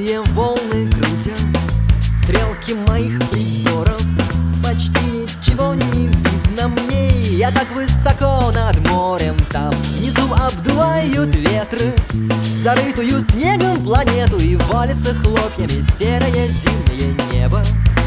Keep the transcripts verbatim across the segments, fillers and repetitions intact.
Магнитные волны крутят стрелки моих приборов. Почти ничего не видно мне. Я так высоко над морем, там внизу обдувают ветры зарытую снегом планету, и валится хлопьями серое зимнее небо.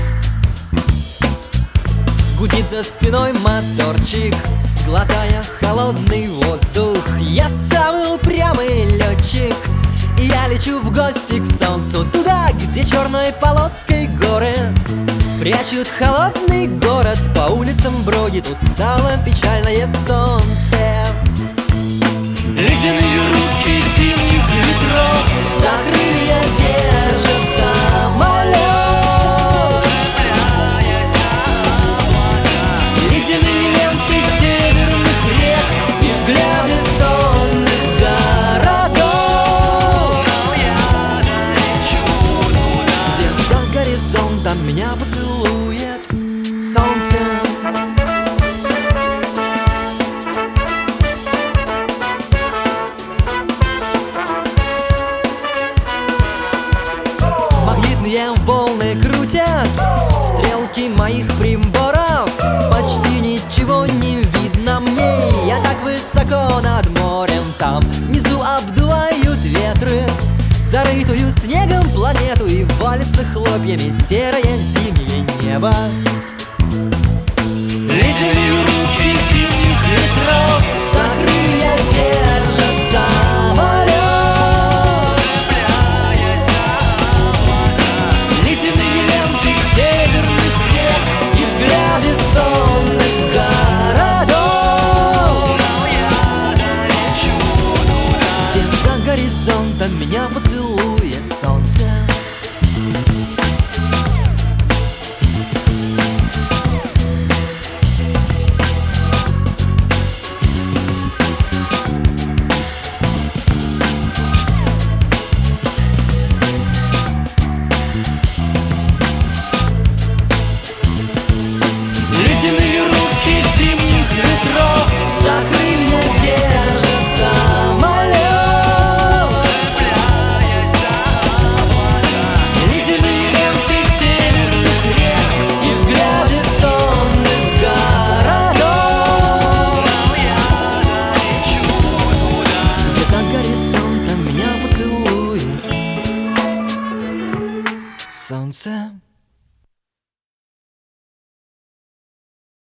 Гудит за спиной моторчик, глотая холодный воздух. Я самый упрямый летчик, и я лечу в гости к солнцу, туда, где черной полоской горы прячут холодный город. По улицам бродит устало печальное солнце. Ледяные руки зимних ветров за крылья держит самолет. Ледяные ленты северных рек и взгляды сонных городов, где за горизонтом меня поцелует солнце. Магнитные волны крутят стрелки моих приборов. Почти ничего не видно мне. Я так высоко над морем, там внизу обдувают ветры зарытую снегом планету, и валится хлопьями серое зимнее небо. Ледяные